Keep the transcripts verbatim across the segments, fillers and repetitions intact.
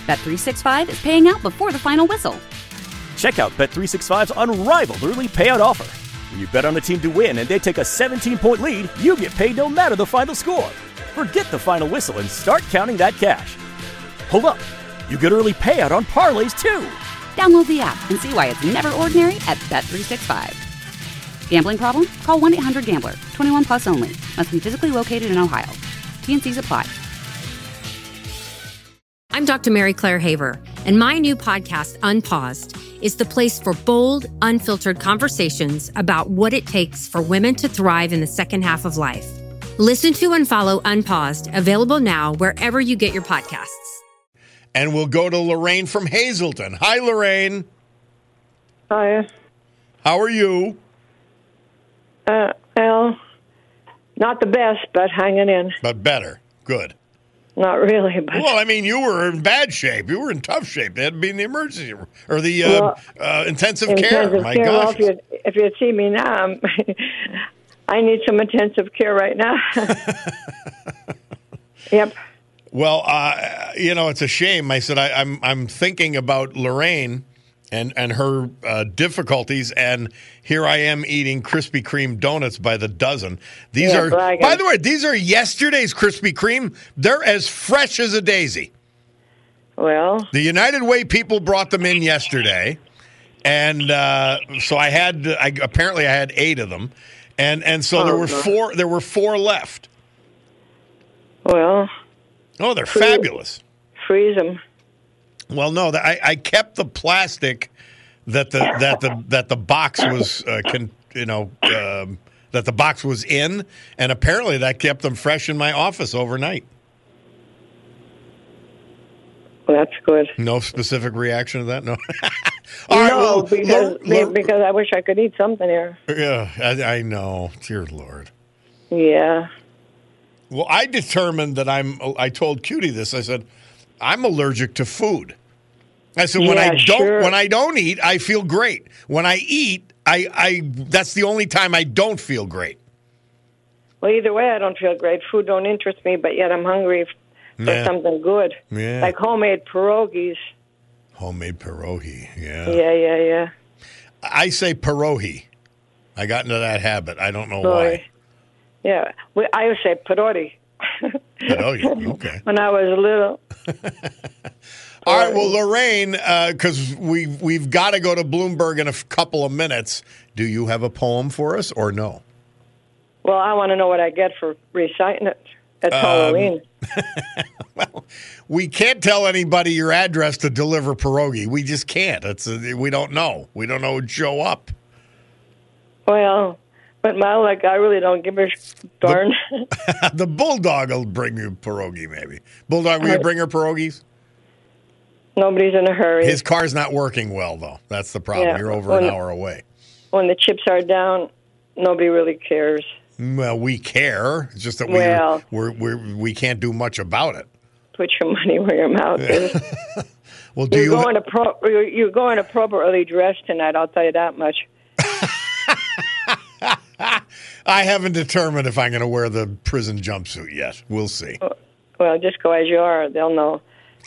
Bet three sixty-five is paying out before the final whistle. Check out Bet three sixty-five's unrivaled early payout offer. When you bet on a team to win and they take a seventeen-point lead, you get paid no matter the final score. Forget the final whistle and start counting that cash. Hold up. You get early payout on parlays, too. Download the app and see why it's never ordinary at Bet three sixty-five. Gambling problem? Call one eight hundred gambler. twenty-one plus only. Must be physically located in Ohio. T N Cs apply. I'm Doctor Mary Claire Haver, and my new podcast, Unpaused, is the place for bold, unfiltered conversations about what it takes for women to thrive in the second half of life. Listen to and follow Unpaused, available now wherever you get your podcasts. And we'll go to Lorraine from Hazleton. Hi, Lorraine. Hi. How are you? Uh, well, not the best, but hanging in. But better. Good. Not really, but... Well, I mean, you were in bad shape. You were in tough shape. They had to be in the emergency room, or the uh, well, uh, intensive, intensive care. My care. gosh. Well, if you'd, if you'd see me now, I'm, I need some intensive care right now. Yep. Well, uh, you know, it's a shame. I said I, I'm I'm thinking about Lorraine and and her uh, difficulties, and here I am eating Krispy Kreme donuts by the dozen. These yeah, are, bragging. by the way, these are yesterday's Krispy Kreme. They're as fresh as a daisy. Well, the United Way people brought them in yesterday, and uh, so I had I, apparently I had eight of them, and and so oh, there were God. four there were four left. Well. Oh, they're freeze, fabulous. Freeze them. Well, no, I, I kept the plastic that the that the that the box was, uh, can, you know, um, that the box was in, and apparently that kept them fresh in my office overnight. Well, that's good. No specific reaction to that. No. All no, right, well, because Lor- Lor- because I wish I could eat something here. Yeah, I, I know. Dear Lord. Yeah. Well, I determined that I'm. I told Cutie this. I said, I'm allergic to food. I said when yeah, I don't sure. when I don't eat, I feel great. When I eat, I, I that's the only time I don't feel great. Well, either way, I don't feel great. Food don't interest me, but yet I'm hungry for Yeah. something good, Yeah. like homemade pierogies. Homemade pierogi. Yeah. Yeah, yeah, yeah. I say pierogi. I got into that habit. I don't know Boy. why. Yeah, we, I would say pierogi. Pierogi. Okay. When I was little. All right. Well, Lorraine, because uh, we we've got to go to Bloomberg in a f- couple of minutes. Do you have a poem for us, or no? Well, I want to know what I get for reciting it. It's Um, Halloween. Well, we can't tell anybody your address to deliver pierogi. We just can't. It's a, we don't know. We don't know who'd show up. Well, but my like, I really don't give a darn. The, the bulldog will bring you pierogi, maybe. Bulldog, will you bring her pierogies? Nobody's in a hurry. His car's not working well, though. That's the problem. Yeah. You're over When- an hour away. When the chips are down, nobody really cares. Well, we care. It's just that we Well- we're, we're, we can't do much about it. Put your money where your mouth is. Well, do you're you? going to pro- you're, you're going appropriately dressed tonight. I'll tell you that much. I haven't determined if I'm going to wear the prison jumpsuit yet. We'll see. Well, just go as you are. They'll know.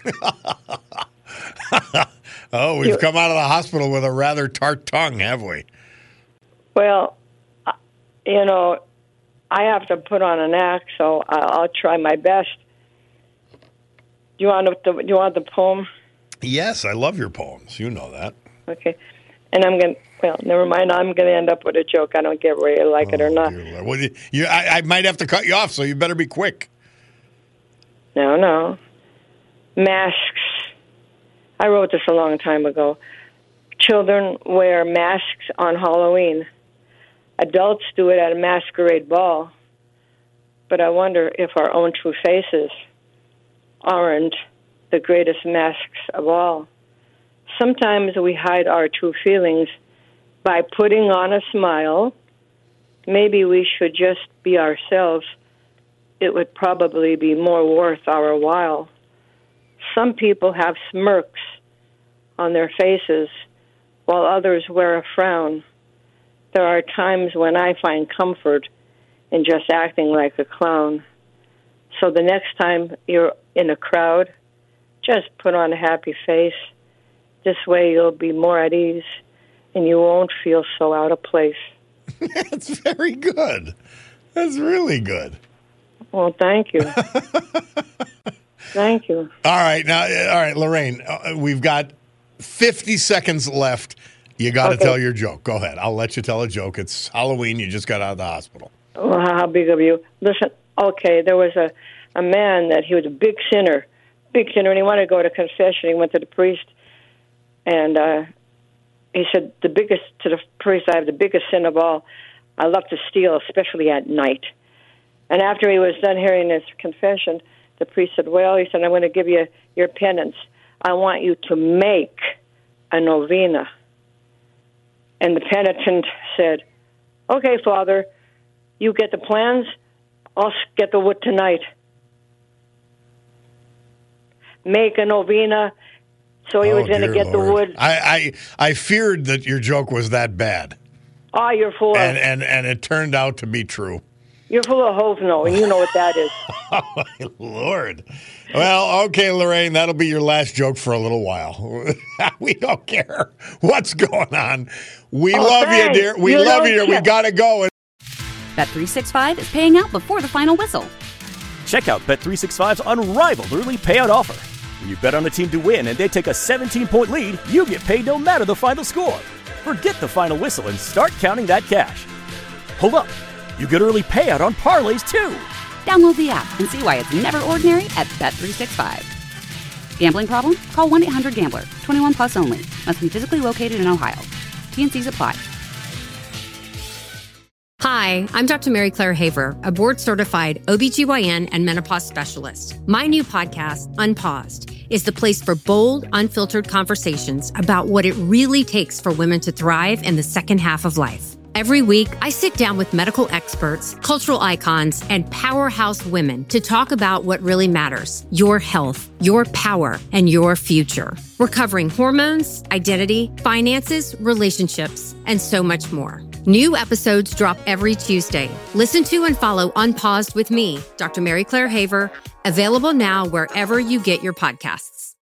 Oh, we've You- come out of the hospital with a rather tart tongue, have we? Well, uh, you know, I have to put on an act, so I'll, I'll try my best. Do you want the Do you want the poem? Yes, I love your poems. You know that. Okay, and I'm gonna. Well, never mind. I'm gonna end up with a joke. I don't care whether you like it or not. Dear Lord. Well, you, you, I, I might have to cut you off, so you better be quick. No, no. Masks. I wrote this a long time ago. Children wear masks on Halloween. Adults do it at a masquerade ball. But I wonder if our own true faces aren't the greatest masks of all. Sometimes we hide our true feelings by putting on a smile. Maybe we should just be ourselves. It would probably be more worth our while. Some people have smirks on their faces while others wear a frown. There are times when I find comfort in just acting like a clown. So the next time you're in a crowd, just put on a happy face. This way you'll be more at ease and you won't feel so out of place. That's very good. That's really good. Well, thank you. Thank you. All right. Now, all right, Lorraine, uh, we've got fifty seconds left. You got to Okay. tell your joke. Go ahead. I'll let you tell a joke. It's Halloween. You just got out of the hospital. Well, how big of you? Listen, okay, there was a, a man that he was a big sinner, big sinner, and he wanted to go to confession. He went to the priest, and uh, he said, the biggest, to the priest, I have the biggest sin of all. I love to steal, especially at night. And after he was done hearing his confession, the priest said, well, he said, I'm going to give you your penance. I want you to make a novena. And the penitent said, okay, Father, you get the plans, I'll get the wood tonight. Make a novena, so he Oh, was going to dear get Lord. the wood. I, I I feared that your joke was that bad, Oh, you're full of, and and and it turned out to be true. you're full of hovno, and you know what that is. Oh, my Lord. Well, okay, Lorraine, that'll be your last joke for a little while. We don't care what's going on. We Oh, love thanks. you, dear. We You love don't you, dear. We care. got to go. Bet three sixty-five is paying out before the final whistle. Check out Bet three sixty-five's unrivaled early payout offer. When you bet on a team to win and they take a seventeen-point lead, you get paid no matter the final score. Forget the final whistle and start counting that cash. Hold up. You get early payout on parlays, too. Download the app and see why it's never ordinary at Bet three sixty-five. Gambling problem? Call one eight hundred gambler. twenty-one plus only. Must be physically located in Ohio. T N Cs apply. Hi, I'm Doctor Mary Claire Haver, a board-certified O B G Y N and menopause specialist. My new podcast, Unpaused, is the place for bold, unfiltered conversations about what it really takes for women to thrive in the second half of life. Every week, I sit down with medical experts, cultural icons, and powerhouse women to talk about what really matters: your health, your power, and your future. We're covering hormones, identity, finances, relationships, and so much more. New episodes drop every Tuesday. Listen to and follow Unpaused with me, Doctor Mary Claire Haver, available now wherever you get your podcasts.